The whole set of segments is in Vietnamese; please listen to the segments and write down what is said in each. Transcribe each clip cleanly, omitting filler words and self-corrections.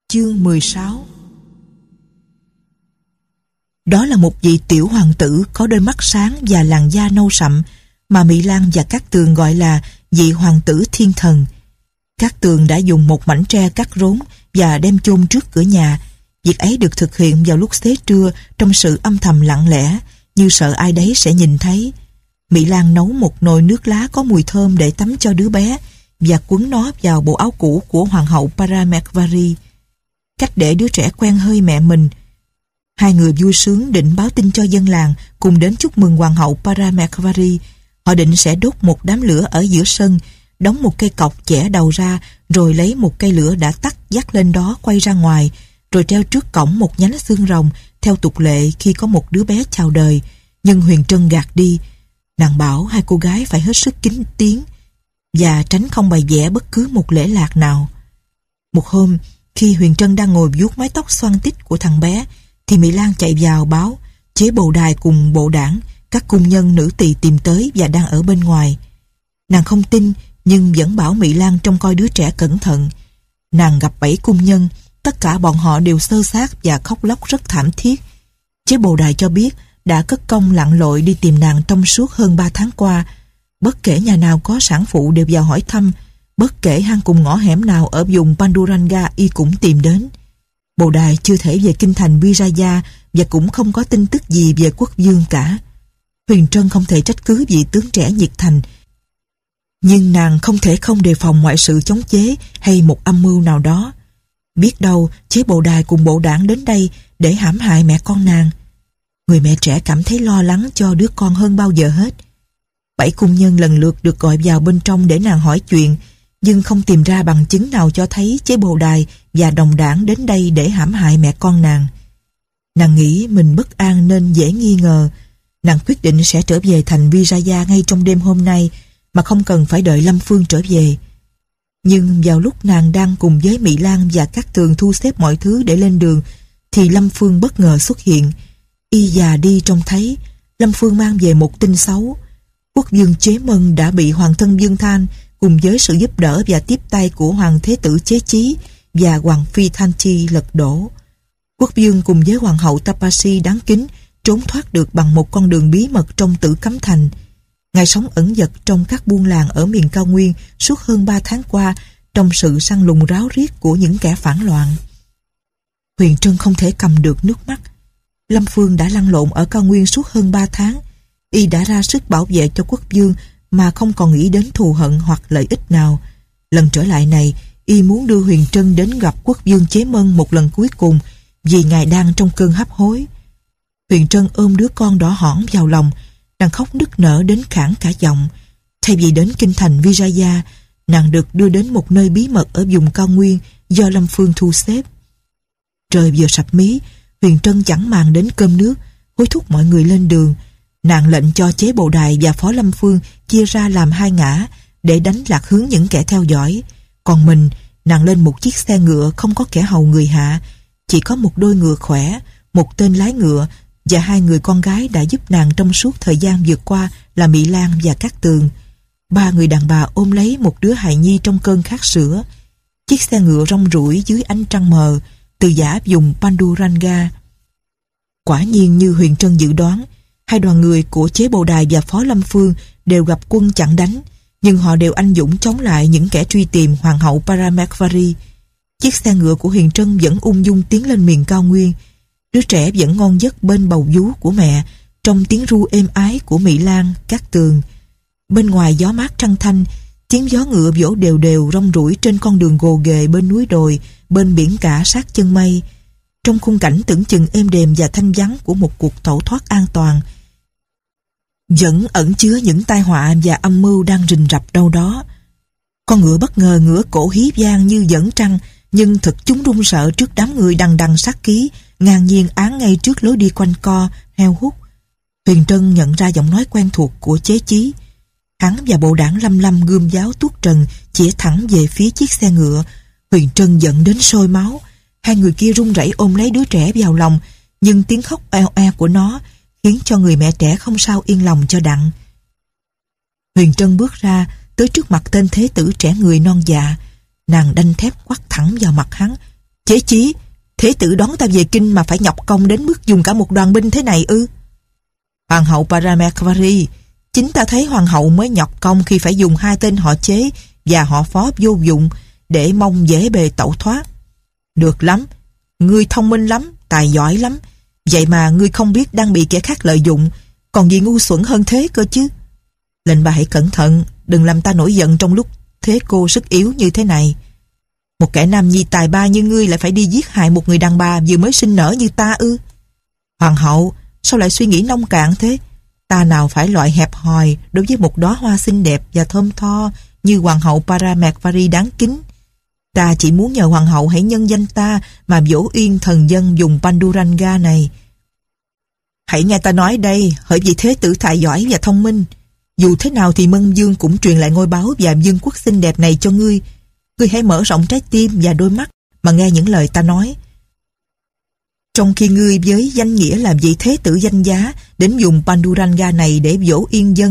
Chương 16. Đó là một vị tiểu hoàng tử có đôi mắt sáng và làn da nâu sậm mà Mỹ Lan và Cát Tường gọi là vị hoàng tử thiên thần. Cát Tường đã dùng một mảnh tre cắt rốn và đem chôn trước cửa nhà. Việc ấy được thực hiện vào lúc xế trưa trong sự âm thầm lặng lẽ, như sợ ai đấy sẽ nhìn thấy. Mỹ Lan nấu một nồi nước lá có mùi thơm để tắm cho đứa bé và quấn nó vào bộ áo cũ của hoàng hậu Parameswari. Cách để đứa trẻ quen hơi mẹ mình. Hai người vui sướng định báo tin cho dân làng cùng đến chúc mừng hoàng hậu Parameswari. Họ định sẽ đốt một đám lửa ở giữa sân, đóng một cây cọc chẻ đầu ra, rồi lấy một cây lửa đã tắt dắt lên đó quay ra ngoài, rồi treo trước cổng một nhánh xương rồng theo tục lệ khi có một đứa bé chào đời. Nhưng Huyền Trân gạt đi. Nàng bảo hai cô gái phải hết sức kín tiếng và tránh không bày vẽ bất cứ một lễ lạc nào. Một hôm, khi Huyền Trân đang ngồi vuốt mái tóc xoăn tít của thằng bé, thì Mỹ Lan chạy vào báo chế bồ đài cùng bộ đảng, các cung nhân nữ tỳ tìm tới và đang ở bên ngoài. Nàng không tin nhưng vẫn bảo Mỹ Lan trông coi đứa trẻ cẩn thận. Nàng gặp 7 cung nhân, tất cả bọn họ đều xơ xác và khóc lóc rất thảm thiết. Chế bồ đài cho biết đã cất công lặn lội đi tìm nàng trong suốt hơn 3 tháng qua. Bất kể nhà nào có sản phụ đều vào hỏi thăm, bất kể hang cùng ngõ hẻm nào ở vùng Panduranga y cũng tìm đến. Bồ đài chưa thể về kinh thành Viraya và cũng không có tin tức gì về quốc vương cả. Huyền Trân không thể trách cứ vị tướng trẻ nhiệt thành, nhưng nàng không thể không đề phòng mọi sự chống chế hay một âm mưu nào đó. Biết đâu chế bồ đài cùng bộ đảng đến đây để hãm hại mẹ con nàng. Người mẹ trẻ cảm thấy lo lắng cho đứa con hơn bao giờ hết. 7 cung nhân lần lượt được gọi vào bên trong để nàng hỏi chuyện, nhưng không tìm ra bằng chứng nào cho thấy chế bồ đài và đồng đảng đến đây để hãm hại mẹ con nàng. Nàng nghĩ mình bất an nên dễ nghi ngờ. Nàng quyết định sẽ trở về thành Viraya ngay trong đêm hôm nay mà không cần phải đợi Lâm Phương trở về. Nhưng vào lúc nàng đang cùng với Mỹ Lan và Cát Tường thu xếp mọi thứ để lên đường, thì Lâm Phương bất ngờ xuất hiện. Y già đi trông thấy. Lâm Phương mang về một tin xấu. Quốc vương Chế Mân đã bị hoàng thân Dương Thanh cùng với sự giúp đỡ và tiếp tay của hoàng thế tử Chế Chí và hoàng phi Thanh Chi lật đổ. Quốc vương cùng với hoàng hậu Tapasi đáng kính trốn thoát được bằng một con đường bí mật trong Tử Cấm Thành. Ngài sống ẩn dật trong các buôn làng ở miền cao nguyên suốt hơn 3 tháng qua trong sự săn lùng ráo riết của những kẻ phản loạn. Huyền Trân không thể cầm được nước mắt. Lâm Phương đã lăn lộn ở cao nguyên suốt hơn 3 tháng. Y đã ra sức bảo vệ cho quốc vương mà không còn nghĩ đến thù hận hoặc lợi ích nào. Lần trở lại này, Y muốn đưa Huyền Trân đến gặp quốc vương Chế Mân một lần cuối cùng vì ngài đang trong cơn hấp hối. Huyền Trân ôm đứa con đỏ hỏn vào lòng, nàng khóc nức nở đến khản cả giọng. Thay vì đến kinh thành Viraya, nàng được đưa đến một nơi bí mật ở vùng cao nguyên do Lâm Phương thu xếp. Trời vừa sập mí, Huyền Trân chẳng màng đến cơm nước, hối thúc mọi người lên đường. Nàng lệnh cho chế bồ đài và phó Lâm Phương chia ra làm 2 ngã để đánh lạc hướng những kẻ theo dõi. Còn mình, nàng lên một chiếc xe ngựa không có kẻ hầu người hạ, chỉ có một đôi ngựa khỏe, một tên lái ngựa và 2 người con gái đã giúp nàng trong suốt thời gian vượt qua là Mỹ Lan và Cát Tường. 3 người đàn bà ôm lấy một đứa hài nhi trong cơn khát sữa. Chiếc xe ngựa rong ruổi dưới ánh trăng mờ từ dã vùng Panduranga. Quả nhiên như Huyền Trân dự đoán, 2 đoàn người của chế bồ đài và phó Lâm Phương đều gặp quân chặn đánh, nhưng họ đều anh dũng chống lại những kẻ truy tìm hoàng hậu Parameswari. Chiếc xe ngựa của Huyền Trân vẫn ung dung tiến lên miền cao nguyên. Đứa trẻ vẫn ngon giấc bên bầu vú của mẹ trong tiếng ru êm ái của Mỹ Lan, Cát Tường. Bên ngoài gió mát trăng thanh, tiếng gió ngựa vỗ đều đều rong ruổi trên con đường gồ ghề bên núi đồi, bên biển cả sát chân mây. Trong khung cảnh tưởng chừng êm đềm và thanh vắng của một cuộc tẩu thoát an toàn, vẫn ẩn chứa những tai họa và âm mưu đang rình rập đâu đó. Con ngựa bất ngờ ngửa cổ hí vang như dẫn trăng, nhưng thực chúng run sợ trước đám người đằng đằng sát khí ngang nhiên án ngay trước lối đi quanh co heo hút. Huyền Trân nhận ra giọng nói quen thuộc của Chế Chí. Hắn và bộ đảng Lâm Lâm gươm giáo tuốt trần chĩa thẳng về phía chiếc xe ngựa. Huyền Trân giận đến sôi máu. 2 người kia run rẩy ôm lấy đứa trẻ vào lòng, nhưng tiếng khóc oe oe của nó khiến cho người mẹ trẻ không sao yên lòng cho đặng. Huyền Trân bước ra tới trước mặt tên thế tử trẻ người non dạ. Nàng đanh thép quắt thẳng vào mặt hắn. Chế chí, thế tử đón ta về kinh mà phải nhọc công đến mức dùng cả một đoàn binh thế này ư? Hoàng hậu Paramesvari, chính ta thấy hoàng hậu mới nhọc công khi phải dùng 2 tên họ Chế và họ Phó vô dụng để mong dễ bề tẩu thoát. Được lắm, ngươi thông minh lắm, tài giỏi lắm, vậy mà ngươi không biết đang bị kẻ khác lợi dụng, còn gì ngu xuẩn hơn thế cơ chứ. Lệnh bà hãy cẩn thận, đừng làm ta nổi giận trong lúc thế cô sức yếu như thế này. Một kẻ nam nhi tài ba như ngươi lại phải đi giết hại một người đàn bà vừa mới sinh nở như ta ư? Hoàng hậu, sao lại suy nghĩ nông cạn thế? Ta nào phải loại hẹp hòi đối với một đóa hoa xinh đẹp và thơm tho như hoàng hậu Paramesvari đáng kính. Ta chỉ muốn nhờ hoàng hậu hãy nhân danh ta mà dỗ yên thần dân vùng Panduranga này. Hãy nghe ta nói đây, hỡi vị thế tử tài giỏi và thông minh. Dù thế nào thì Mân Dương cũng truyền lại ngôi báu và vương quốc xinh đẹp này cho ngươi. Ngươi hãy mở rộng trái tim và đôi mắt mà nghe những lời ta nói. Trong khi ngươi với danh nghĩa là vị thế tử danh giá đến vùng Panduranga này để dỗ yên dân,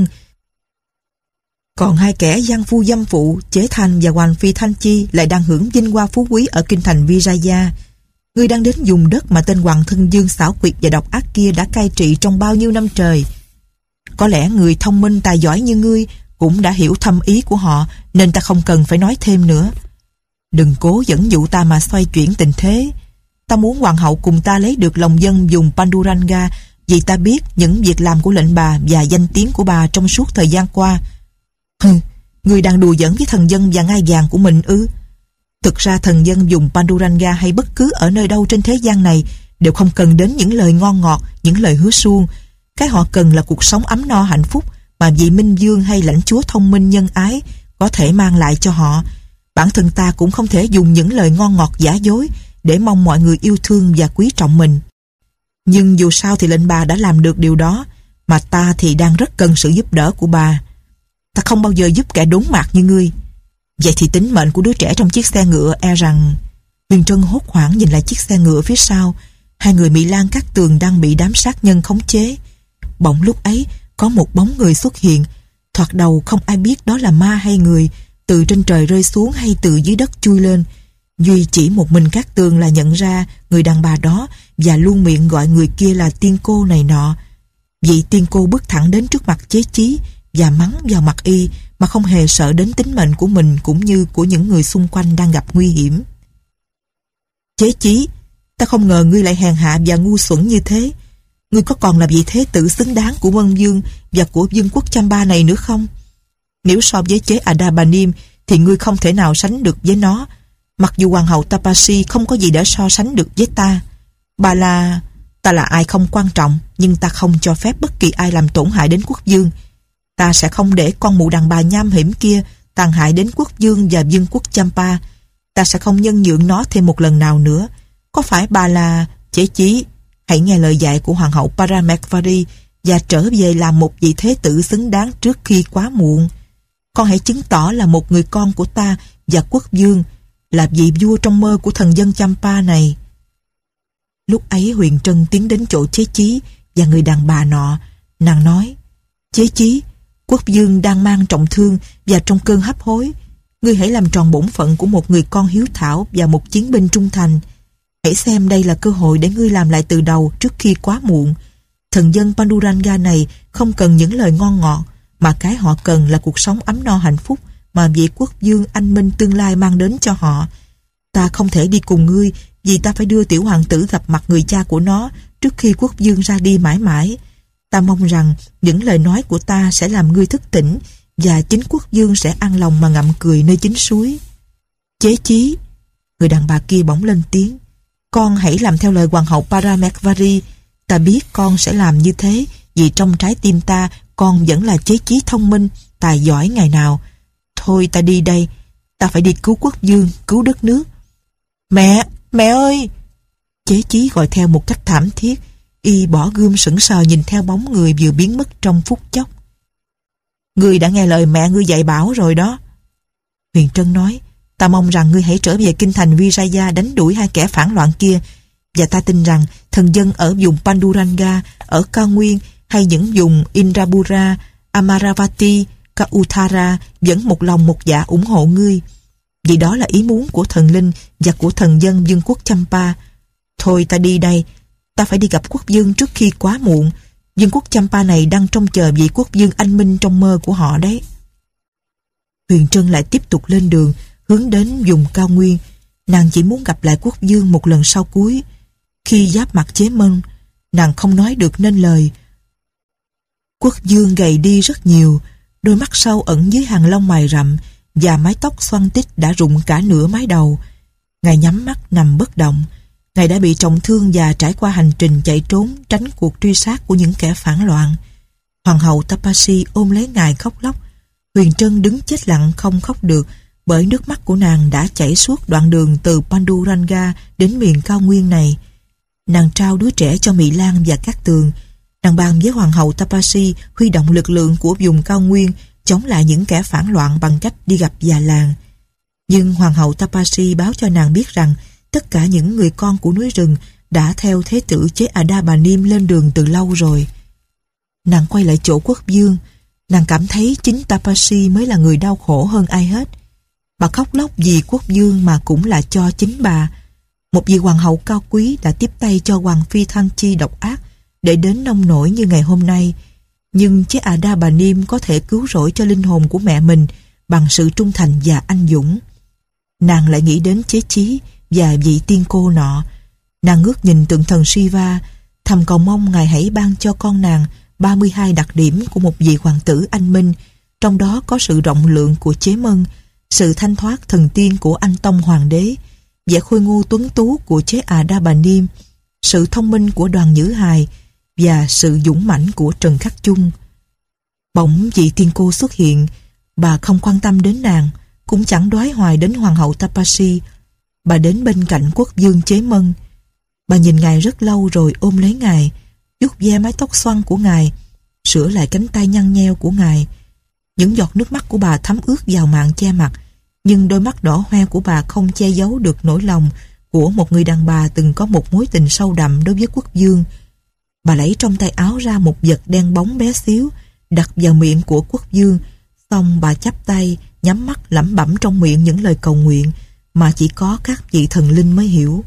còn 2 kẻ gian phu dâm phụ, Chế Thanh và Hoàng Phi Thanh Chi lại đang hưởng vinh hoa phú quý ở kinh thành Vijaya. Ngươi đang đến vùng đất mà tên hoàng thân dương xảo quyệt và độc ác kia đã cai trị trong bao nhiêu năm trời. Có lẽ người thông minh tài giỏi như ngươi cũng đã hiểu thâm ý của họ, nên ta không cần phải nói thêm nữa. Đừng cố dẫn dụ ta mà xoay chuyển tình thế. Ta muốn hoàng hậu cùng ta lấy được lòng dân vùng Panduranga, vì ta biết những việc làm của lệnh bà và danh tiếng của bà trong suốt thời gian qua. Ngươi đang đùa giỡn với thần dân và ngai vàng của mình ư? Thực ra thần dân vùng Panduranga hay bất cứ ở nơi đâu trên thế gian này đều không cần đến những lời ngon ngọt, những lời hứa suông. Cái họ cần là cuộc sống ấm no hạnh phúc mà vị Minh Vương hay lãnh chúa thông minh nhân ái có thể mang lại cho họ. Bản thân ta cũng không thể dùng những lời ngon ngọt giả dối để mong mọi người yêu thương và quý trọng mình. Nhưng dù sao thì lệnh bà đã làm được điều đó, mà ta thì đang rất cần sự giúp đỡ của bà. Ta không bao giờ giúp kẻ đốn mạt như ngươi. Vậy thì tính mệnh của đứa trẻ trong chiếc xe ngựa e rằng... Huyền Trân hốt hoảng nhìn lại chiếc xe ngựa phía sau. 2 người Mỹ Lan Cát Tường đang bị đám sát nhân khống chế. Bỗng lúc ấy có một bóng người xuất hiện. Thoạt đầu không ai biết đó là ma hay người, từ trên trời rơi xuống hay từ dưới đất chui lên. Duy chỉ một mình Cát Tường là nhận ra người đàn bà đó và luôn miệng gọi người kia là tiên cô này nọ. Vị tiên cô bước thẳng đến trước mặt Chế Chí và mắng vào mặt y mà không hề sợ đến tính mệnh của mình cũng như của những người xung quanh đang gặp nguy hiểm. Chế Chí, ta không ngờ ngươi lại hèn hạ và ngu xuẩn như thế. Ngươi có còn là vị thế tử xứng đáng của Mân Vương và của vương quốc Champa này nữa không? Nếu so với chế Adabanim thì ngươi không thể nào sánh được với nó. Mặc dù hoàng hậu Tapasi không có gì để so sánh được với ta. Ta là ai không quan trọng, nhưng ta không cho phép bất kỳ ai làm tổn hại đến quốc vương. Ta sẽ không để con mụ đàn bà nham hiểm kia tàn hại đến quốc vương và vương quốc Champa. Ta sẽ không nhân nhượng nó thêm một lần nào nữa. Có phải bà là... Chế Chí, hãy nghe lời dạy của hoàng hậu Paramesvari và trở về làm một vị thế tử xứng đáng trước khi quá muộn. Con hãy chứng tỏ là một người con của ta và quốc vương, là vị vua trong mơ của thần dân Champa này. Lúc ấy Huyền Trân tiến đến chỗ Chế Chí và người đàn bà nọ. Nàng nói: Chế Chí, quốc vương đang mang trọng thương và trong cơn hấp hối. Ngươi hãy làm tròn bổn phận của một người con hiếu thảo và một chiến binh trung thành. Hãy xem đây là cơ hội để ngươi làm lại từ đầu trước khi quá muộn. Thần dân Panduranga này không cần những lời ngon ngọt, mà cái họ cần là cuộc sống ấm no hạnh phúc mà vị quốc vương anh minh tương lai mang đến cho họ. Ta không thể đi cùng ngươi vì ta phải đưa tiểu hoàng tử gặp mặt người cha của nó trước khi quốc vương ra đi mãi mãi. Ta mong rằng những lời nói của ta sẽ làm ngươi thức tỉnh và chính quốc vương sẽ an lòng mà ngậm cười nơi chính suối. Chế Chí, người đàn bà kia bỗng lên tiếng: Con hãy làm theo lời hoàng hậu Paramesvari. Ta biết con sẽ làm như thế vì trong trái tim ta con vẫn là Chế Chí thông minh, tài giỏi ngày nào. Thôi ta đi đây. Ta phải đi cứu quốc vương, cứu đất nước. Mẹ ơi! Chế Chí gọi theo một cách thảm thiết. Y bỏ gươm sững sờ nhìn theo bóng người vừa biến mất trong phút chốc. Ngươi đã nghe lời mẹ ngươi dạy bảo rồi đó. Huyền Trân nói: Ta mong rằng ngươi hãy trở về kinh thành Vijaya đánh đuổi 2 kẻ phản loạn kia. Và ta tin rằng thần dân ở vùng Panduranga, ở cao nguyên hay những vùng Indrapura, Amaravati, Kauthara vẫn một lòng một dạ ủng hộ ngươi. Vì đó là ý muốn của thần linh và của thần dân vương quốc Champa. Thôi ta đi đây. Ta phải đi gặp quốc vương trước khi quá muộn. Vương quốc Champa này đang trông chờ vị quốc vương anh minh trong mơ của họ đấy. Huyền Trân lại tiếp tục lên đường, hướng đến vùng cao nguyên. Nàng chỉ muốn gặp lại quốc vương một lần sau cuối. Khi giáp mặt Chế Mân, nàng không nói được nên lời. Quốc vương gầy đi rất nhiều, đôi mắt sâu ẩn dưới hàng lông mày rậm và mái tóc xoăn tít đã rụng cả nửa mái đầu. Ngài nhắm mắt nằm bất động. Ngài đã bị trọng thương và trải qua hành trình chạy trốn tránh cuộc truy sát của những kẻ phản loạn. Hoàng hậu Tapasi ôm lấy ngài khóc lóc. Huyền Trân đứng chết lặng không khóc được, bởi nước mắt của nàng đã chảy suốt đoạn đường từ Panduranga đến miền cao nguyên này. Nàng trao đứa trẻ cho Mị Lan và Cát Tường. Nàng bàn với hoàng hậu Tapasi huy động lực lượng của vùng cao nguyên chống lại những kẻ phản loạn bằng cách đi gặp già làng. Nhưng hoàng hậu Tapasi báo cho nàng biết rằng tất cả những người con của núi rừng đã theo thế tử chế Ada Bà Niêm lên đường từ lâu rồi. Nàng quay lại chỗ quốc vương. Nàng cảm thấy chính Tapasi mới là người đau khổ hơn ai hết. Bà khóc lóc vì quốc vương mà cũng là cho chính bà. Một vị hoàng hậu cao quý đã tiếp tay cho hoàng phi Thăng Chi độc ác để đến nông nổi như ngày hôm nay. Nhưng chế Ada Bà Niêm có thể cứu rỗi cho linh hồn của mẹ mình bằng sự trung thành và anh dũng. Nàng lại nghĩ đến chế Chí và vị tiên cô nọ. Nàng ngước nhìn tượng thần Shiva, thầm cầu mong ngài hãy ban cho con nàng 32 đặc điểm của một vị hoàng tử anh minh, trong đó có sự rộng lượng của Chế Mân, sự thanh thoát thần tiên của Anh Tông Hoàng đế, vẻ khôi ngô tuấn tú của chế Ada Bà Niêm, sự thông minh của Đoàn Nhữ Hài và sự dũng mãnh của Trần Khắc Chung. Bỗng vị tiên cô xuất hiện. Bà không quan tâm đến nàng, cũng chẳng đoái hoài đến hoàng hậu Tapasi. Bà đến bên cạnh quốc vương Chế Mân. Bà nhìn ngài rất lâu rồi ôm lấy ngài, vuốt ve mái tóc xoăn của ngài, sửa lại cánh tay nhăn nheo của ngài. Những giọt nước mắt của bà thấm ướt vào màn che mặt, nhưng đôi mắt đỏ hoe của bà không che giấu được nỗi lòng của một người đàn bà từng có một mối tình sâu đậm đối với quốc vương. Bà lấy trong tay áo ra một vật đen bóng bé xíu, đặt vào miệng của quốc vương, xong bà chắp tay, nhắm mắt lẩm bẩm trong miệng những lời cầu nguyện mà chỉ có các vị thần linh mới hiểu.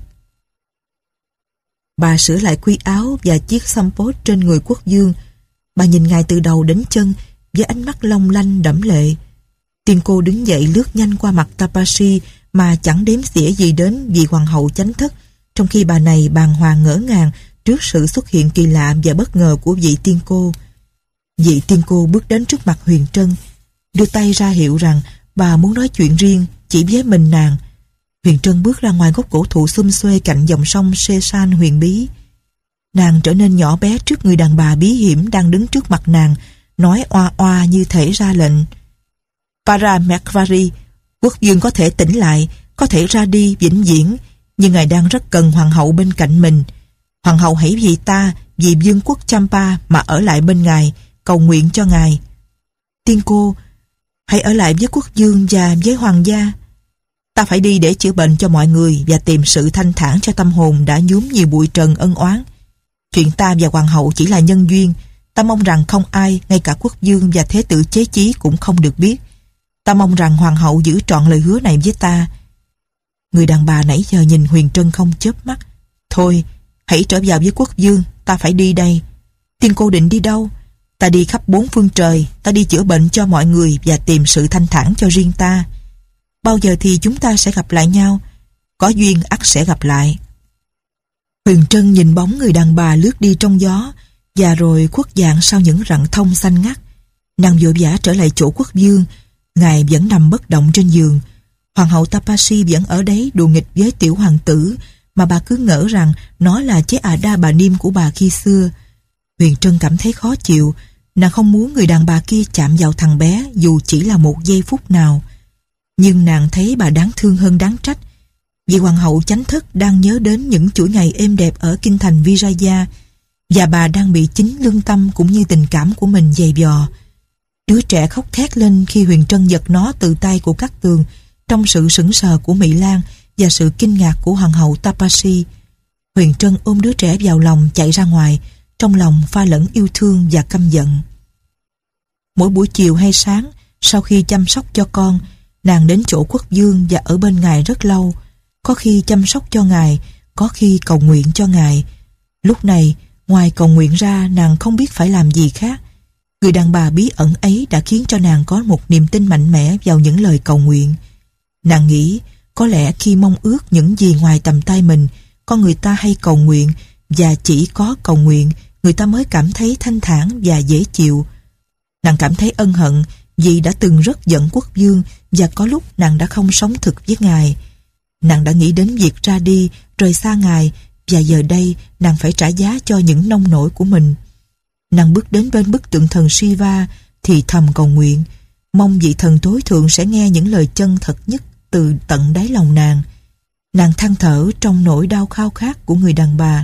Bà sửa lại quy áo và chiếc sampot trên người quốc vương. Bà nhìn ngài từ đầu đến chân với ánh mắt long lanh đẫm lệ. Tiên cô đứng dậy lướt nhanh qua mặt Tapasi mà chẳng đếm xỉa gì đến vị hoàng hậu chánh thất, trong khi bà này bàng hoàng ngỡ ngàng trước sự xuất hiện kỳ lạ và bất ngờ của vị tiên cô. Vị tiên cô bước đến trước mặt Huyền Trân, đưa tay ra hiệu rằng bà muốn nói chuyện riêng chỉ với mình nàng. Huyền Trân bước ra ngoài gốc cổ thụ xum xuê cạnh dòng sông Sesan huyền bí. Nàng trở nên nhỏ bé trước người đàn bà bí hiểm đang đứng trước mặt nàng, nói oa oa như thể ra lệnh. Paramekvari, quốc vương có thể tỉnh lại, có thể ra đi vĩnh viễn, nhưng ngài đang rất cần hoàng hậu bên cạnh mình. Hoàng hậu hãy vì ta, vì vương quốc Champa mà ở lại bên ngài, cầu nguyện cho ngài. Tiên cô, hãy ở lại với quốc vương và với hoàng gia. Ta phải đi để chữa bệnh cho mọi người và tìm sự thanh thản cho tâm hồn đã nhuốm nhiều bụi trần ân oán. Chuyện ta và hoàng hậu chỉ là nhân duyên. Ta mong rằng không ai, ngay cả quốc vương và thế tử Chế Chí cũng không được biết. Ta mong rằng hoàng hậu giữ trọn lời hứa này với ta. Người đàn bà nãy giờ nhìn Huyền Trân không chớp mắt. Thôi, hãy trở vào với quốc vương, ta phải đi đây. Tiên cô định đi đâu? Ta đi khắp bốn phương trời, ta đi chữa bệnh cho mọi người và tìm sự thanh thản cho riêng ta. Bao giờ thì chúng ta sẽ gặp lại nhau? Có duyên ắt sẽ gặp lại. Huyền Trân nhìn bóng người đàn bà lướt đi trong gió, và rồi khuất dạng sau những rặng thông xanh ngắt. Nàng vội vã trở lại chỗ quốc vương. Ngài vẫn nằm bất động trên giường. Hoàng hậu Tapasi vẫn ở đấy đùa nghịch với tiểu hoàng tử mà bà cứ ngỡ rằng nó là chế Ada Bà Niêm của bà khi xưa. Huyền Trân cảm thấy khó chịu. Nàng không muốn người đàn bà kia chạm vào thằng bé dù chỉ là một giây phút nào. Nhưng nàng thấy bà đáng thương hơn đáng trách. Vì hoàng hậu chánh thất đang nhớ đến những chuỗi ngày êm đẹp ở kinh thành Vijaya, và bà đang bị chính lương tâm cũng như tình cảm của mình giày vò. Đứa trẻ khóc thét lên khi Huyền Trân giật nó từ tay của Cát Tường trong sự sững sờ của Mị Lan và sự kinh ngạc của hoàng hậu Tapasi. Huyền Trân ôm đứa trẻ vào lòng chạy ra ngoài, trong lòng pha lẫn yêu thương và căm giận. Mỗi buổi chiều hay sáng, sau khi chăm sóc cho con, Nàng đến chỗ Quốc vương và ở bên Ngài rất lâu, có khi chăm sóc cho Ngài, có khi cầu nguyện cho Ngài. Lúc này, ngoài cầu nguyện ra, nàng không biết phải làm gì khác. Người đàn bà bí ẩn ấy đã khiến cho nàng có một niềm tin mạnh mẽ vào những lời cầu nguyện. Nàng nghĩ, có lẽ khi mong ước những gì ngoài tầm tay mình, con người ta hay cầu nguyện, và chỉ có cầu nguyện, người ta mới cảm thấy thanh thản và dễ chịu. Nàng cảm thấy ân hận vì đã từng rất giận Quốc vương, và có lúc nàng đã không sống thực với Ngài. Nàng đã nghĩ đến việc ra đi, rời xa Ngài, và giờ đây nàng phải trả giá cho những nông nổi của mình. Nàng bước đến bên bức tượng thần Shiva thì thầm cầu nguyện, mong vị thần tối thượng sẽ nghe những lời chân thật nhất từ tận đáy lòng nàng. Nàng than thở trong nỗi đau khao khát của người đàn bà.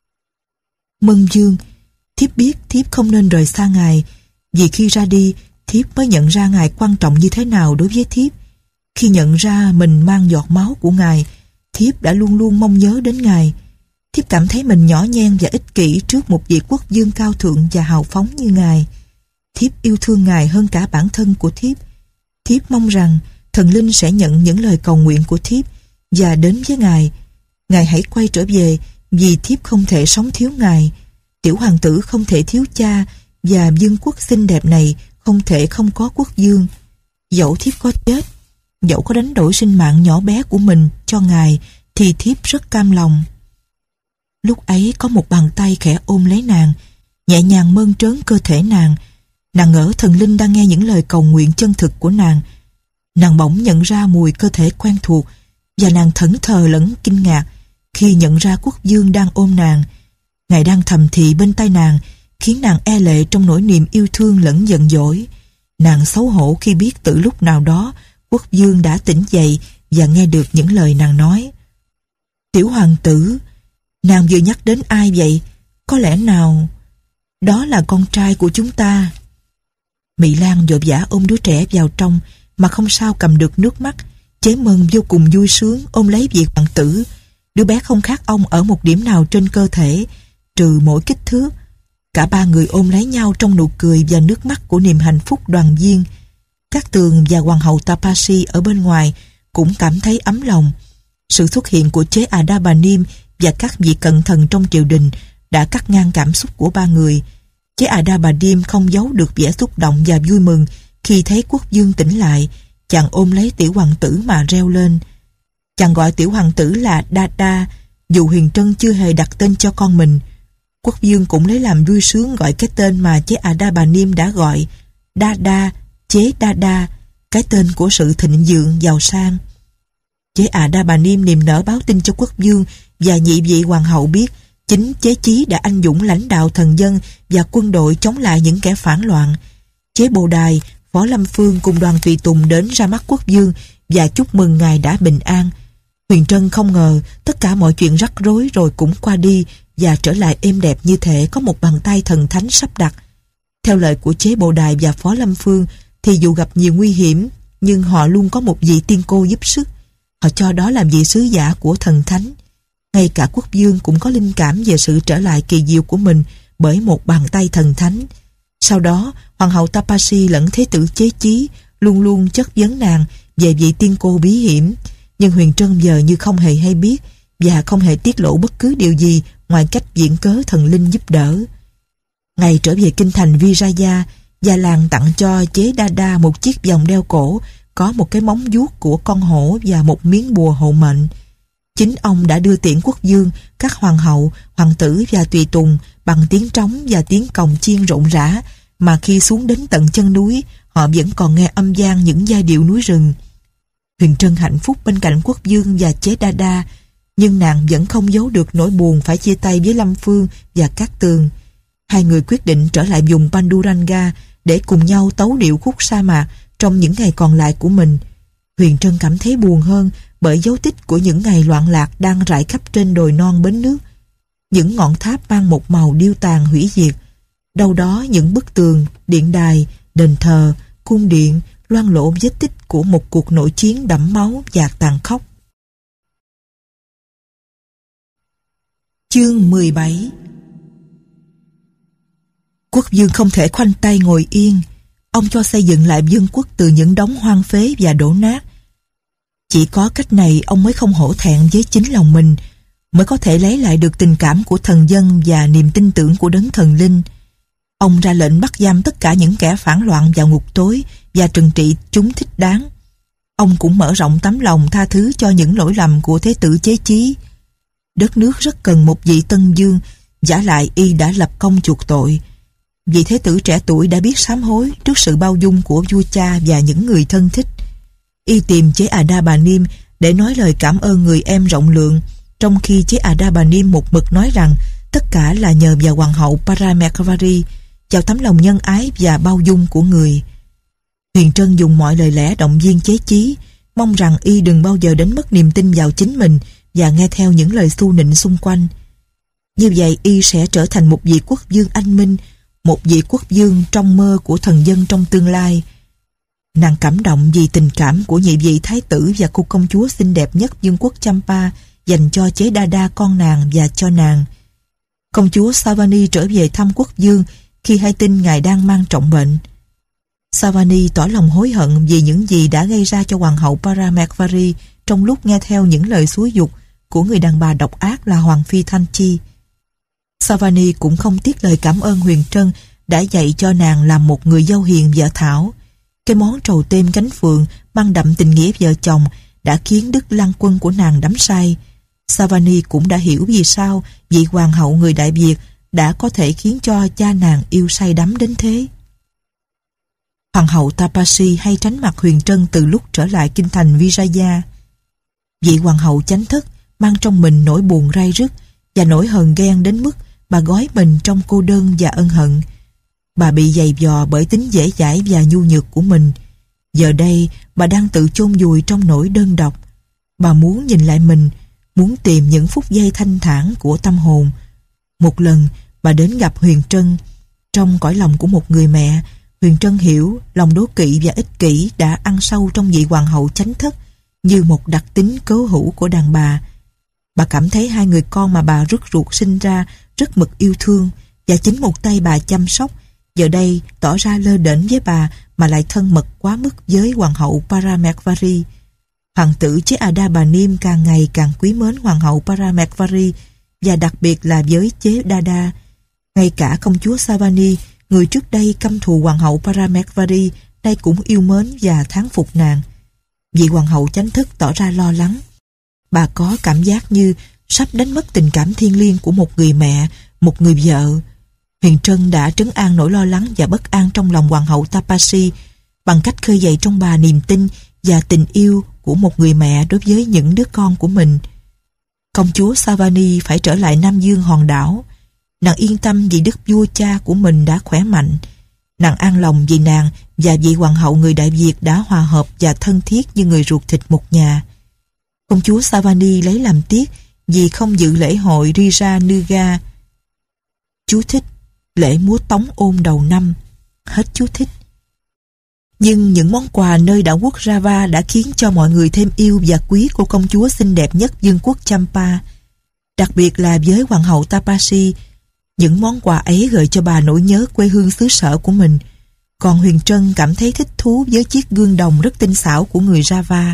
Mân Dương, thiếp biết thiếp không nên rời xa Ngài, vì khi ra đi, thiếp mới nhận ra Ngài quan trọng như thế nào đối với thiếp. Khi nhận ra mình mang giọt máu của Ngài, thiếp đã luôn luôn mong nhớ đến Ngài. Thiếp cảm thấy mình nhỏ nhen và ích kỷ trước một vị quốc vương cao thượng và hào phóng như Ngài. Thiếp yêu thương Ngài hơn cả bản thân của thiếp. Thiếp mong rằng thần linh sẽ nhận những lời cầu nguyện của thiếp và đến với Ngài. Ngài hãy quay trở về, vì thiếp không thể sống thiếu Ngài. Tiểu hoàng tử không thể thiếu cha, và vương quốc xinh đẹp này không thể không có quốc vương. Dẫu thiếp có chết, dẫu có đánh đổi sinh mạng nhỏ bé của mình cho Ngài, thì thiếp rất cam lòng. Lúc ấy có một bàn tay khẽ ôm lấy nàng, nhẹ nhàng mơn trớn cơ thể nàng. Nàng ngỡ thần linh đang nghe những lời cầu nguyện chân thực của nàng. Nàng bỗng nhận ra mùi cơ thể quen thuộc, và nàng thẫn thờ lẫn kinh ngạc khi nhận ra quốc vương đang ôm nàng. Ngài đang thầm thì bên tai nàng, khiến nàng e lệ trong nỗi niềm yêu thương lẫn giận dỗi. Nàng xấu hổ khi biết từ lúc nào đó quốc vương đã tỉnh dậy và nghe được những lời nàng nói. Tiểu hoàng tử, nàng vừa nhắc đến ai vậy? Có lẽ nào đó là con trai của chúng ta? Mỹ Lan vội vã ôm đứa trẻ vào trong mà không sao cầm được nước mắt. Chế Mân vô cùng vui sướng ôm lấy vị hoàng tử. Đứa bé không khác ông ở một điểm nào trên cơ thể, trừ mỗi kích thước. Cả ba người ôm lấy nhau trong nụ cười và nước mắt của niềm hạnh phúc đoàn viên. Cát Tường và hoàng hậu Tapasi ở bên ngoài cũng cảm thấy ấm lòng. Sự xuất hiện của chế Adabanim và các vị cận thần trong triều đình đã cắt ngang cảm xúc của ba người. Chế Adabanim không giấu được vẻ xúc động và vui mừng khi thấy quốc vương tỉnh lại. Chàng ôm lấy tiểu hoàng tử mà reo lên. Chàng gọi tiểu hoàng tử là Dada, dù Huyền Trân chưa hề đặt tên cho con mình. Quốc vương cũng lấy làm vui sướng gọi cái tên mà chế Adabanim đã gọi, Dada, chế Dada, cái tên của sự thịnh vượng giàu sang. Chế Adabanim niềm nở báo tin cho quốc vương và nhị vị hoàng hậu biết chính chế Chí đã anh dũng lãnh đạo thần dân và quân đội chống lại những kẻ phản loạn. Chế Bồ Đài, Võ Lâm Phương cùng đoàn tùy tùng đến ra mắt quốc vương và chúc mừng ngài đã bình an. Huyền Trân không ngờ tất cả mọi chuyện rắc rối rồi cũng qua đi và trở lại êm đẹp như thể có một bàn tay thần thánh sắp đặt. Theo lời của chế Bồ Đài và Phó Lâm Phương thì dù gặp nhiều nguy hiểm nhưng họ luôn có một vị tiên cô giúp sức. Họ cho đó làm vị sứ giả của thần thánh. Ngay cả quốc vương cũng có linh cảm về sự trở lại kỳ diệu của mình bởi một bàn tay thần thánh. Sau đó, hoàng hậu Tapasi lẫn thế tử chế Chí luôn luôn chất vấn nàng về vị tiên cô bí hiểm. Nhưng Huyền Trân giờ như không hề hay biết và không hề tiết lộ bất cứ điều gì ngoài cách viện cớ thần linh giúp đỡ. Ngày trở về kinh thành Vijaya, gia làng tặng cho chế Dada một chiếc vòng đeo cổ có một cái móng vuốt của con hổ và một miếng bùa hộ mệnh. Chính ông đã đưa tiễn quốc vương, các hoàng hậu, hoàng tử và tùy tùng bằng tiếng trống và tiếng cồng chiên rộn rã, mà khi xuống đến tận chân núi, họ vẫn còn nghe âm vang những giai điệu núi rừng. Huyền Trân hạnh phúc bên cạnh quốc vương và chế Dada, nhưng nàng vẫn không giấu được nỗi buồn phải chia tay với Lâm Phương và Cát Tường. Hai người quyết định trở lại vùng Panduranga để cùng nhau tấu điệu khúc sa mạc trong những ngày còn lại của mình. Huyền Trân cảm thấy buồn hơn bởi dấu tích của những ngày loạn lạc đang rải khắp trên đồi non bến nước. Những ngọn tháp mang một màu điêu tàn hủy diệt. Đâu đó những bức tường, điện đài, đền thờ, cung điện loang lổ vết tích của một cuộc nội chiến đẫm máu và tàn khốc. Chương 17. Quốc vương không thể khoanh tay ngồi yên. Ông cho xây dựng lại vương quốc từ những đống hoang phế và đổ nát. Chỉ có cách này ông mới không hổ thẹn với chính lòng mình, mới có thể lấy lại được tình cảm của thần dân và niềm tin tưởng của đấng thần linh. Ông ra lệnh bắt giam tất cả những kẻ phản loạn vào ngục tối và trừng trị chúng thích đáng. Ông cũng mở rộng tấm lòng tha thứ cho những lỗi lầm của thế tử Chế Chí. Đất nước rất cần một vị Tân Dương, vả lại y đã lập công chuộc tội. Vị thế tử trẻ tuổi đã biết sám hối trước sự bao dung của vua cha và những người thân thích. Y tìm chế Ada-bà-nim để nói lời cảm ơn người em rộng lượng, trong khi chế Ada-bà-nim một mực nói rằng tất cả là nhờ vào hoàng hậu Parameswari, vào tấm lòng nhân ái và bao dung của người. Huyền Trân dùng mọi lời lẽ động viên Chế Chí, mong rằng y đừng bao giờ đánh mất niềm tin vào chính mình và nghe theo những lời xu nịnh xung quanh. Như vậy y sẽ trở thành một vị quốc vương anh minh, một vị quốc vương trong mơ của thần dân trong tương lai. Nàng cảm động vì tình cảm của nhị vị thái tử và cô công chúa xinh đẹp nhất vương quốc Champa dành cho chế Đa con nàng và cho nàng. Công chúa Savani trở về thăm quốc vương khi hay tin ngài đang mang trọng bệnh. Savani tỏ lòng hối hận vì những gì đã gây ra cho hoàng hậu Parameswari trong lúc nghe theo những lời xúi giục của người đàn bà độc ác là Hoàng phi Thanh Chi. Savani cũng không tiếc lời cảm ơn Huyền Trân đã dạy cho nàng làm một người dâu hiền vợ thảo. Cái món trầu têm cánh phượng mang đậm tình nghĩa vợ chồng đã khiến Đức Lăng Quân của nàng đắm say. Savani cũng đã hiểu vì sao vị hoàng hậu người Đại Việt đã có thể khiến cho cha nàng yêu say đắm đến thế. Hoàng hậu Tapasi hay tránh mặt Huyền Trân từ lúc trở lại kinh thành Vijaya. Vị hoàng hậu chánh thất mang trong mình nỗi buồn rai rứt và nỗi hờn ghen đến mức bà gói mình trong cô đơn và ân hận. Bà bị giày vò bởi tính dễ dãi và nhu nhược của mình. Giờ đây bà đang tự chôn vùi trong nỗi đơn độc. Bà muốn nhìn lại mình, muốn tìm những phút giây thanh thản của tâm hồn. Một lần bà đến gặp Huyền Trân. Trong cõi lòng của một người mẹ, Huyền Trân hiểu lòng đố kỵ và ích kỷ đã ăn sâu trong vị hoàng hậu chánh thất như một đặc tính cố hữu của đàn bà. Bà cảm thấy hai người con mà bà rứt ruột sinh ra rất mực yêu thương, và chính một tay bà chăm sóc giờ đây tỏ ra lơ đễnh với bà mà lại thân mật quá mức với hoàng hậu Parameswari. Hoàng tử chế Ada-bà-nim càng ngày càng quý mến hoàng hậu Parameswari, và đặc biệt là với chế Đa. Ngay cả công chúa Savani, người trước đây căm thù hoàng hậu Parameswari, nay cũng yêu mến và thán phục nàng. Vị hoàng hậu chánh thức tỏ ra lo lắng. Bà có cảm giác như sắp đánh mất tình cảm thiêng liêng của một người mẹ, một người vợ. Huyền Trân đã trấn an nỗi lo lắng và bất an trong lòng hoàng hậu Tapasi bằng cách khơi dậy trong bà niềm tin và tình yêu của một người mẹ đối với những đứa con của mình. Công chúa Savani phải trở lại Nam Dương hòn đảo. Nàng yên tâm vì đức vua cha của mình đã khỏe mạnh. Nàng an lòng vì nàng và vị hoàng hậu người Đại Việt đã hòa hợp và thân thiết như người ruột thịt một nhà. Công chúa Savani lấy làm tiếc vì không dự lễ hội Rija Nuga. Chú thích: lễ múa tống ôn đầu năm. Hết chú thích. Nhưng những món quà nơi đảo quốc Java đã khiến cho mọi người thêm yêu và quý cô công chúa xinh đẹp nhất vương quốc Champa. Đặc biệt là với hoàng hậu Tapasi, những món quà ấy gợi cho bà nỗi nhớ quê hương xứ sở của mình. Còn Huyền Trân cảm thấy thích thú với chiếc gương đồng rất tinh xảo của người Java.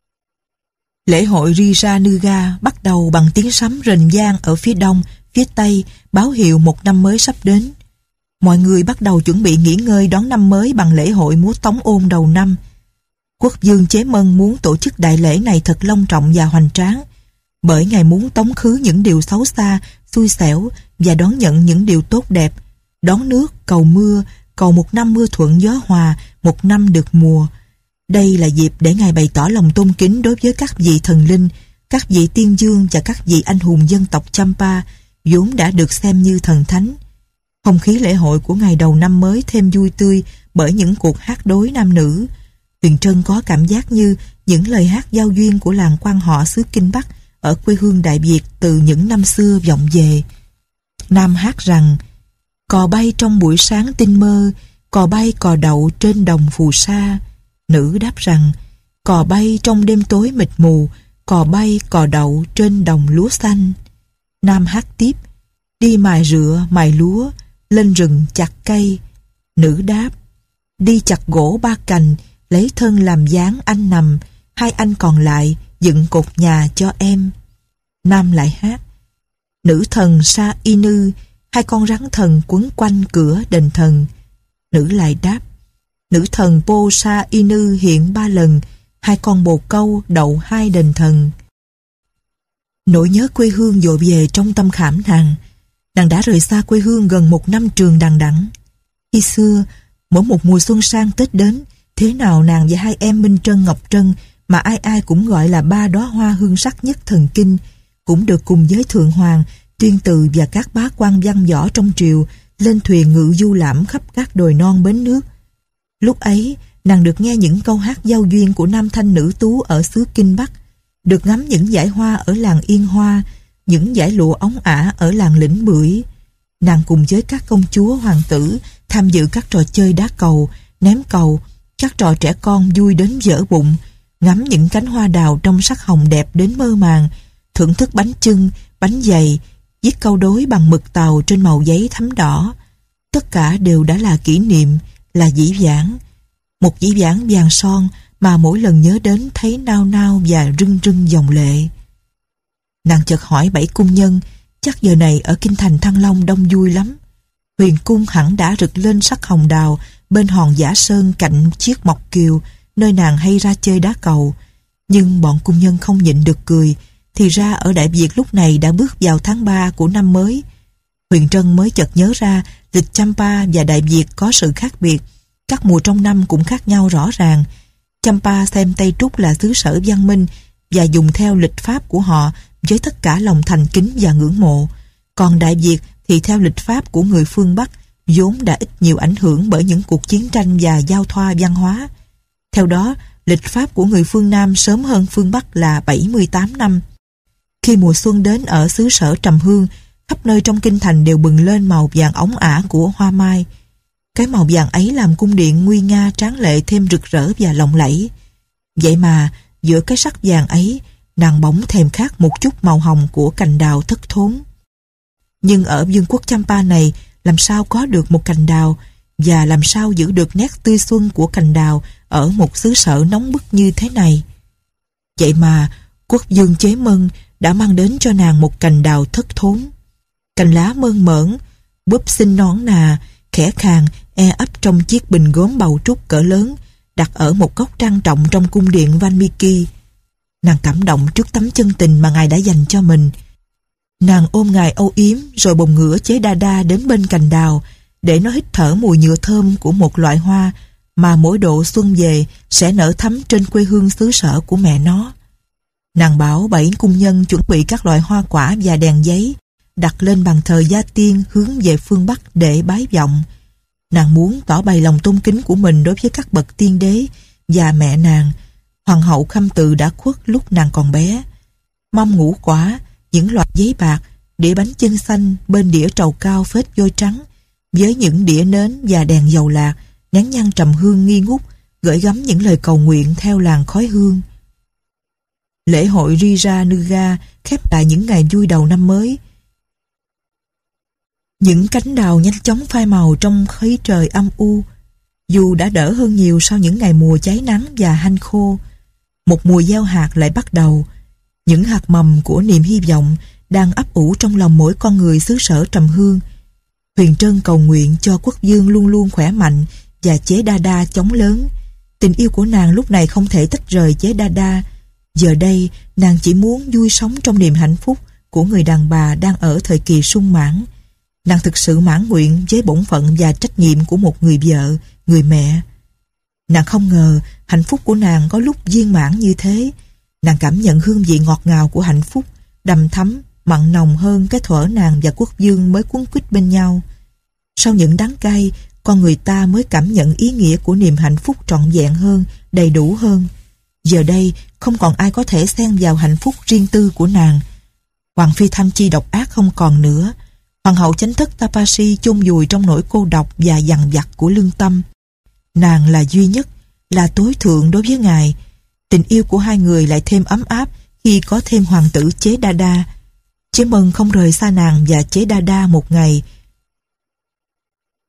Lễ hội Rija Nuga bắt đầu bằng tiếng sấm rền vang ở phía đông, phía tây, báo hiệu một năm mới sắp đến. Mọi người bắt đầu chuẩn bị nghỉ ngơi đón năm mới bằng lễ hội múa tống ôn đầu năm. Quốc vương Chế Mân muốn tổ chức đại lễ này thật long trọng và hoành tráng, bởi ngài muốn tống khứ những điều xấu xa, xui xẻo và đón nhận những điều tốt đẹp, đón nước, cầu mưa, cầu một năm mưa thuận gió hòa, một năm được mùa. Đây là dịp để ngài bày tỏ lòng tôn kính đối với các vị thần linh, các vị tiên dương và các vị anh hùng dân tộc Champa, vốn đã được xem như thần thánh. Không khí lễ hội của ngày đầu năm mới thêm vui tươi bởi những cuộc hát đối nam nữ. Huyền Trân có cảm giác như những lời hát giao duyên của làng quan họ xứ Kinh Bắc ở quê hương Đại Việt từ những năm xưa vọng về. Nam hát rằng: cò bay trong buổi sáng tinh mơ, cò bay cò đậu trên đồng phù sa. Nữ đáp rằng: cò bay trong đêm tối mịt mù, cò bay cò đậu trên đồng lúa xanh. Nam hát tiếp: đi mài rựa mài lúa, lên rừng chặt cây. Nữ đáp: đi chặt gỗ ba cành, lấy thân làm dáng anh nằm, hai anh còn lại dựng cột nhà cho em. Nam lại hát: nữ thần Sa Inu, hai con rắn thần quấn quanh cửa đền thần. Nữ lại đáp: nữ thần Po Sa Inu hiện 3 lần, hai con bồ câu đậu 2 đền thần. Nỗi nhớ quê hương dội về trong tâm khảm nàng. Nàng đã rời xa quê hương gần 1 năm trường đằng đẵng. Khi xưa, mỗi một mùa xuân sang Tết đến, thế nào nàng và hai em Minh Trân, Ngọc Trân, mà ai ai cũng gọi là 3 đóa hoa hương sắc nhất thần kinh, cũng được cùng với Thượng Hoàng, Tuyên Từ và các bá quan văn võ trong triều lên thuyền ngự du lãm khắp các đồi non bến nước. Lúc ấy, nàng được nghe những câu hát giao duyên của nam thanh nữ tú ở xứ Kinh Bắc, được ngắm những dải hoa ở làng Yên Hoa, những dải lụa óng ả ở làng Lĩnh Bưởi. Nàng cùng với các công chúa hoàng tử tham dự các trò chơi đá cầu, ném cầu, các trò trẻ con vui đến vỡ bụng, ngắm những cánh hoa đào trong sắc hồng đẹp đến mơ màng, thưởng thức bánh chưng, bánh dày, viết câu đối bằng mực tàu trên màu giấy thắm đỏ. Tất cả đều đã là kỷ niệm, là dĩ vãng. Một dĩ vãng vàng son mà mỗi lần nhớ đến thấy nao nao và rưng rưng dòng lệ. Nàng chợt hỏi 7 cung nhân, chắc giờ này ở kinh thành Thăng Long đông vui lắm. Huyền cung hẳn đã rực lên sắc hồng đào bên hòn Giả Sơn cạnh chiếc Mộc Kiều, nơi nàng hay ra chơi đá cầu. Nhưng bọn cung nhân không nhịn được cười. Thì ra ở Đại Việt lúc này đã bước vào tháng 3 của năm mới. Huyền Trân mới chợt nhớ ra lịch Champa và Đại Việt có sự khác biệt. Các mùa trong năm cũng khác nhau rõ ràng. Champa xem Tây Trúc là xứ sở văn minh và dùng theo lịch pháp của họ với tất cả lòng thành kính và ngưỡng mộ. Còn Đại Việt thì theo lịch pháp của người phương Bắc, vốn đã ít nhiều ảnh hưởng bởi những cuộc chiến tranh và giao thoa văn hóa. Theo đó, lịch pháp của người phương Nam sớm hơn phương Bắc là 78 năm. Khi mùa xuân đến ở xứ sở Trầm Hương, khắp nơi trong kinh thành đều bừng lên màu vàng óng ả của hoa mai. Cái màu vàng ấy làm cung điện nguy nga tráng lệ thêm rực rỡ và lộng lẫy. Vậy mà, giữa cái sắc vàng ấy, nàng bỗng thèm khát một chút màu hồng của cành đào thất thốn. Nhưng ở vương quốc Champa này, làm sao có được một cành đào, và làm sao giữ được nét tươi xuân của cành đào ở một xứ sở nóng bức như thế này? Vậy mà, quốc vương Chế Mân đã mang đến cho nàng một cành đào thất thốn. Cành lá mơn mởn, búp xinh nõn nà, khẽ khàng, ấp trong chiếc bình gốm bầu trúc cỡ lớn, đặt ở một góc trang trọng trong cung điện Valmiki. Nàng cảm động trước tấm chân tình mà ngài đã dành cho mình. Nàng ôm ngài âu yếm rồi bồng ngửa Chế Đa Đa đến bên cành đào để nó hít thở mùi nhựa thơm của một loại hoa mà mỗi độ xuân về sẽ nở thắm trên quê hương xứ sở của mẹ nó. Nàng bảo 7 cung nhân chuẩn bị các loại hoa quả và đèn giấy, đặt lên bàn thờ gia tiên hướng về phương Bắc để bái vọng. Nàng muốn tỏ bày lòng tôn kính của mình đối với các bậc tiên đế và mẹ nàng, hoàng hậu Khâm Từ đã khuất lúc nàng còn bé. Mâm ngũ quả, những loạt giấy bạc, đĩa bánh chưng xanh bên đĩa trầu cao phết vôi trắng, với những đĩa nến và đèn dầu lạc, nén nhang trầm hương nghi ngút, gửi gắm những lời cầu nguyện theo làn khói hương. Lễ hội Rija Nuga khép lại những ngày vui đầu năm mới. Những cánh đào nhanh chóng phai màu trong khí trời âm u, dù đã đỡ hơn nhiều sau những ngày mùa cháy nắng và hanh khô. Một mùa gieo hạt lại bắt đầu. Những hạt mầm của niềm hy vọng đang ấp ủ trong lòng mỗi con người xứ sở Trầm Hương. Huyền Trân cầu nguyện cho quốc vương luôn luôn khỏe mạnh và Chế Đa Đa chống lớn. Tình yêu của nàng lúc này không thể tách rời Chế Đa Đa. Giờ đây, nàng chỉ muốn vui sống trong niềm hạnh phúc của người đàn bà đang ở thời kỳ sung mãn. Nàng thực sự mãn nguyện với bổn phận và trách nhiệm của một người vợ, người mẹ. Nàng không ngờ hạnh phúc của nàng có lúc viên mãn như thế. Nàng cảm nhận hương vị ngọt ngào của hạnh phúc, đầm thắm, mặn nồng hơn cái thuở nàng và quốc vương mới quấn quýt bên nhau. Sau những đắng cay, con người ta mới cảm nhận ý nghĩa của niềm hạnh phúc trọn vẹn hơn, đầy đủ hơn. Giờ đây, không còn ai có thể xen vào hạnh phúc riêng tư của nàng. Hoàng phi Thanh Chi độc ác không còn nữa. Hoàng hậu Chánh thất Tapasi chôn vùi trong nỗi cô độc và dằn vặt của lương tâm. Nàng là duy nhất, là tối thượng đối với ngài. Tình yêu của hai người lại thêm ấm áp khi có thêm hoàng tử Chế Đa Đa. Chế Mân không rời xa nàng và Chế Đa Đa một ngày.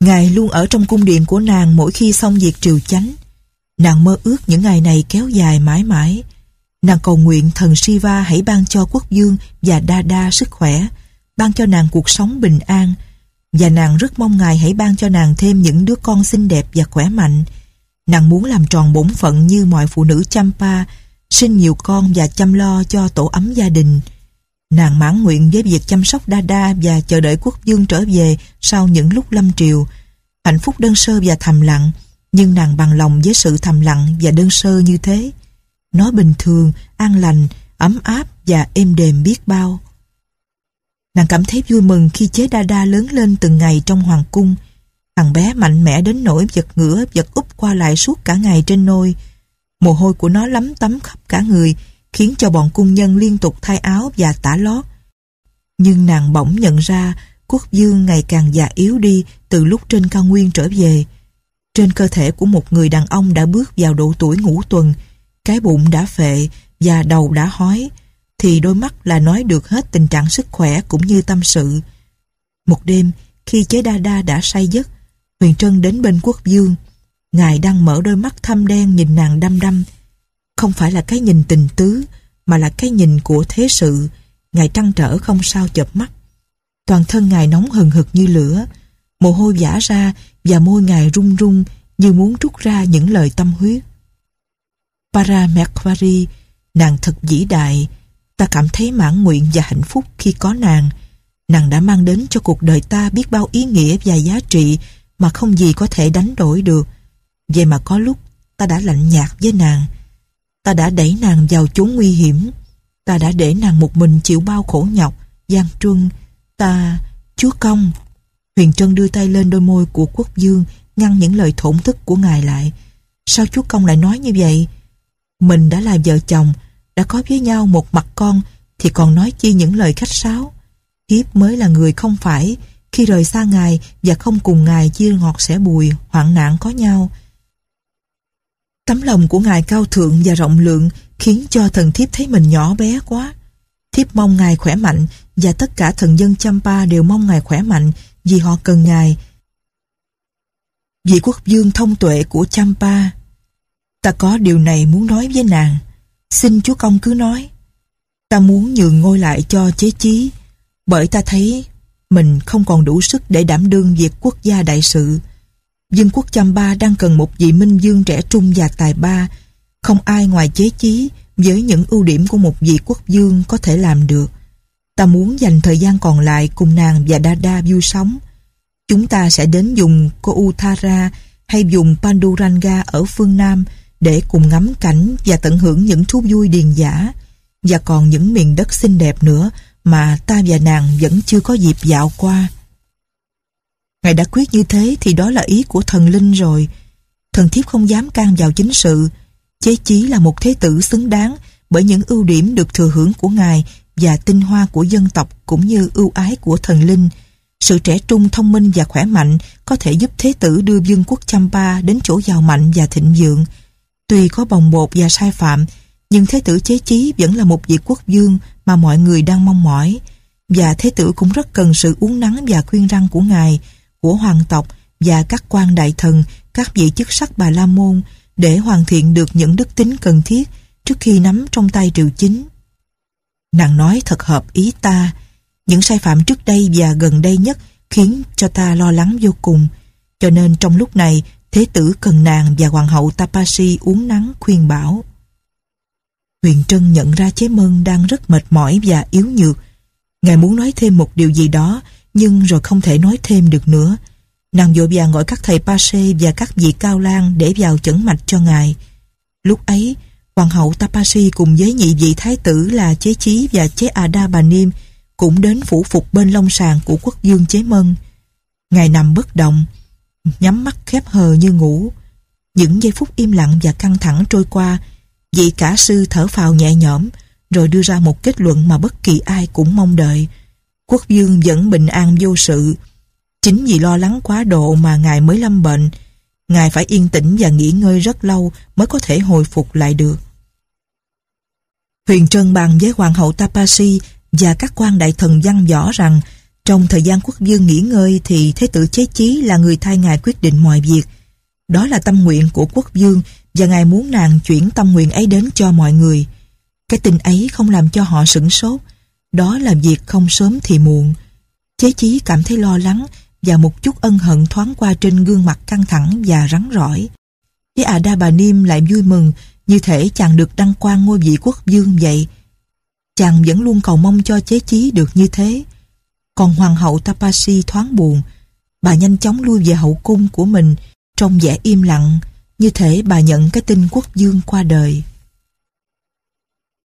Ngài luôn ở trong cung điện của nàng mỗi khi xong việc triều chánh. Nàng mơ ước những ngày này kéo dài mãi mãi. Nàng cầu nguyện thần Shiva hãy ban cho quốc vương và Dada sức khỏe, ban cho nàng cuộc sống bình an, và nàng rất mong Ngài hãy ban cho nàng thêm những đứa con xinh đẹp và khỏe mạnh. Nàng muốn làm tròn bổn phận như mọi phụ nữ Champa, sinh nhiều con và chăm lo cho tổ ấm gia đình. Nàng mãn nguyện với việc chăm sóc Dada và chờ đợi quốc vương trở về sau những lúc lâm triều. Hạnh phúc đơn sơ và thầm lặng, nhưng nàng bằng lòng với sự thầm lặng và đơn sơ như thế. Nó bình thường, an lành, ấm áp và êm đềm biết bao. Nàng cảm thấy vui mừng khi chế Dada lớn lên từng ngày trong hoàng cung. Thằng bé mạnh mẽ đến nỗi giật ngửa giật úp qua lại suốt cả ngày trên nôi. Mồ hôi của nó lấm tấm khắp cả người, khiến cho bọn cung nhân liên tục thay áo và tả lót. Nhưng nàng bỗng nhận ra quốc vương ngày càng già yếu đi từ lúc trên cao nguyên trở về. Trên cơ thể của một người đàn ông đã bước vào độ tuổi ngũ tuần, cái bụng đã phệ và đầu đã hói, thì đôi mắt là nói được hết tình trạng sức khỏe cũng như tâm sự. Một đêm, khi chế Dada đã say giấc, Huyền Trân đến bên quốc vương. Ngài đang mở đôi mắt thâm đen nhìn nàng đăm đăm. Không phải là cái nhìn tình tứ, mà là cái nhìn của thế sự. Ngài trăn trở không sao chợp mắt. Toàn thân Ngài nóng hừng hực như lửa, mồ hôi vã ra và môi Ngài run run như muốn trút ra những lời tâm huyết. Paramekvari, nàng thật vĩ đại. Ta cảm thấy mãn nguyện và hạnh phúc khi có nàng. Nàng đã mang đến cho cuộc đời ta biết bao ý nghĩa và giá trị mà không gì có thể đánh đổi được. Vậy mà có lúc ta đã lạnh nhạt với nàng. Ta đã đẩy nàng vào chốn nguy hiểm. Ta đã để nàng một mình chịu bao khổ nhọc, gian truân. Ta... Chúa công. Huyền Trân đưa tay lên đôi môi của quốc vương, ngăn những lời thổn thức của ngài lại. Sao chúa công lại nói như vậy? Mình đã là vợ chồng, đã có với nhau một mặt con, thì còn nói chi những lời khách sáo. Hiếp mới là người không phải, khi rời xa ngài và không cùng ngài chia ngọt sẻ bùi, hoạn nạn có nhau. Tấm lòng của ngài cao thượng và rộng lượng khiến cho thần thiếp thấy mình nhỏ bé quá. Thiếp mong ngài khỏe mạnh, và tất cả thần dân Champa đều mong ngài khỏe mạnh vì họ cần ngài. Vị quốc vương thông tuệ của Champa, ta có điều này muốn nói với nàng. Xin chúa công cứ nói. Ta muốn nhường ngôi lại cho chế chí, bởi ta thấy mình không còn đủ sức để đảm đương việc quốc gia đại sự. Vương quốc Champa đang cần một vị minh vương trẻ trung và tài ba. Không ai ngoài chế chí với những ưu điểm của một vị quốc vương có thể làm được. Ta muốn dành thời gian còn lại cùng nàng và Dada vui sống. Chúng ta sẽ đến vùng Kouthara hay vùng Panduranga ở phương Nam để cùng ngắm cảnh và tận hưởng những thú vui điền dã, và còn những miền đất xinh đẹp nữa mà ta và nàng vẫn chưa có dịp dạo qua. Ngài đã quyết như thế thì đó là ý của thần linh rồi. Thần thiếp không dám can vào chính sự. Chế chí là một thế tử xứng đáng bởi những ưu điểm được thừa hưởng của ngài và tinh hoa của dân tộc cũng như ưu ái của thần linh. Sự trẻ trung, thông minh và khỏe mạnh có thể giúp thế tử đưa vương quốc Champa đến chỗ giàu mạnh và thịnh vượng. Tuy có bồng bột và sai phạm, nhưng thế tử chế chí vẫn là một vị quốc vương mà mọi người đang mong mỏi. Và thế tử cũng rất cần sự uốn nắn và khuyên răn của ngài, của hoàng tộc và các quan đại thần, các vị chức sắc Bà La Môn để hoàn thiện được những đức tính cần thiết trước khi nắm trong tay triều chính. Nàng nói thật hợp ý ta. Những sai phạm trước đây và gần đây nhất khiến cho ta lo lắng vô cùng. Cho nên trong lúc này, thế tử cần nàng và hoàng hậu Tapasi uốn nắn khuyên bảo. Huyền Trân nhận ra Chế Mân đang rất mệt mỏi và yếu nhược. Ngài muốn nói thêm một điều gì đó, nhưng rồi không thể nói thêm được nữa. Nàng vội vàng gọi các thầy Pase và các vị cao lang để vào chẩn mạch cho ngài. Lúc ấy, hoàng hậu Tapasi cùng với nhị vị thái tử là Chế Chí và Chế Ada Bà Niêm cũng đến phủ phục bên long sàng của quốc vương Chế Mân. Ngài nằm bất động, nhắm mắt khép hờ như ngủ. Những giây phút im lặng và căng thẳng trôi qua, vị cả sư thở phào nhẹ nhõm rồi đưa ra một kết luận mà bất kỳ ai cũng mong đợi. Quốc vương vẫn bình an vô sự. Chính vì lo lắng quá độ mà ngài mới lâm bệnh. Ngài phải yên tĩnh và nghỉ ngơi rất lâu mới có thể hồi phục lại được. Huyền Trân bàn với hoàng hậu Tapasi và các quan đại thần văn võ rằng Trong thời gian quốc vương nghỉ ngơi thì Thế tử Chế Chí là người thay ngài quyết định mọi việc. Đó là tâm nguyện của quốc vương và ngài muốn nàng chuyển tâm nguyện ấy đến cho mọi người. Cái tin ấy không làm cho họ sửng sốt. Đó là việc không sớm thì muộn. Chế Chí cảm thấy lo lắng và một chút ân hận thoáng qua trên gương mặt căng thẳng và rắn rỏi. Với Đa Bà Niêm lại vui mừng, như thể chàng được đăng quang ngôi vị quốc vương vậy. Chàng vẫn luôn cầu mong cho Chế Chí được như thế. Còn hoàng hậu Tapasi thoáng buồn. Bà nhanh chóng lui về hậu cung của mình, trong vẻ im lặng, như thể bà nhận cái tin quốc vương qua đời.